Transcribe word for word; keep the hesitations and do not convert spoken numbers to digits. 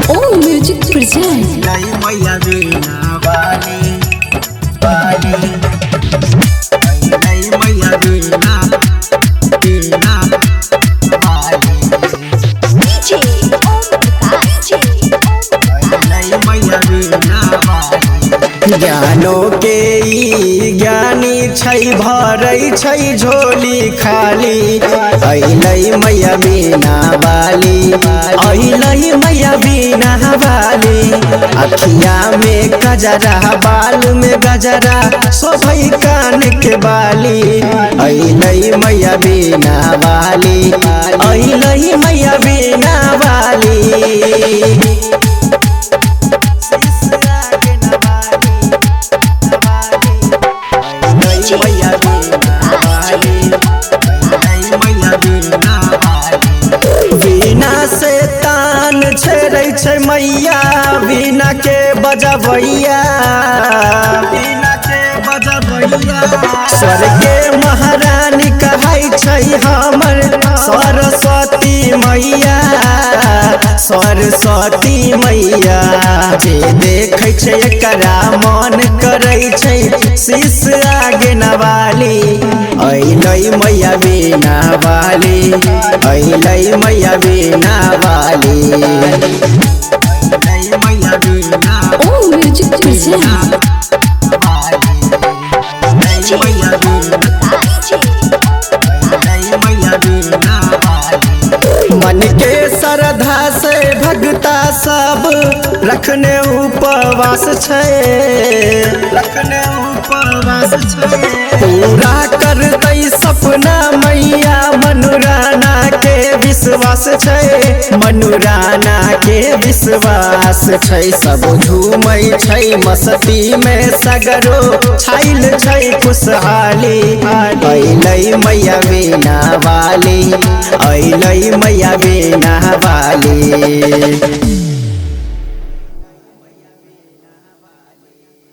Oh, music present. नहीं मैया बीना वाली वाली नहीं मैया बीना बीना वाली D J Om Prakash. नहीं मैया बीना वाली ज्ञानों के ई ज्ञानी छै भरै छै झोली खाली अइलै मैया बीना वाली अइलै मैया बीना वाली अखिया में गजरा बाल में गजरा शोभै कान के बाली अइलै मैया बीना वाली अइलै मैया बीना वाली बिना से तान छेड़ै छै मैया बिना के बजबैया बिना के बजबैया स्वर के महारानी कहै छै हमर सरस्वती मैया सरस्वती मैया जे देखै छै एकरा मन करै छै शीश आगे नवाली अइलै मैया बीना वाली अइलै मैया बीना वाली अइलै मैया बीना Oh, music present. अइलै मैया बीना अइलै मैया बीना वाली मन के श्रद्धा से भगता सब रखने उपवास छै रखने उपवास छै पूरा करतै सपना मैया मनुराना के विश्वास छै मनुराना के विश्वास छै सब झूमै छै मस्ती में सगरो छाइल छै खुशहाली अइलै मैया बीना वाली अइलै मैया बीना वाली।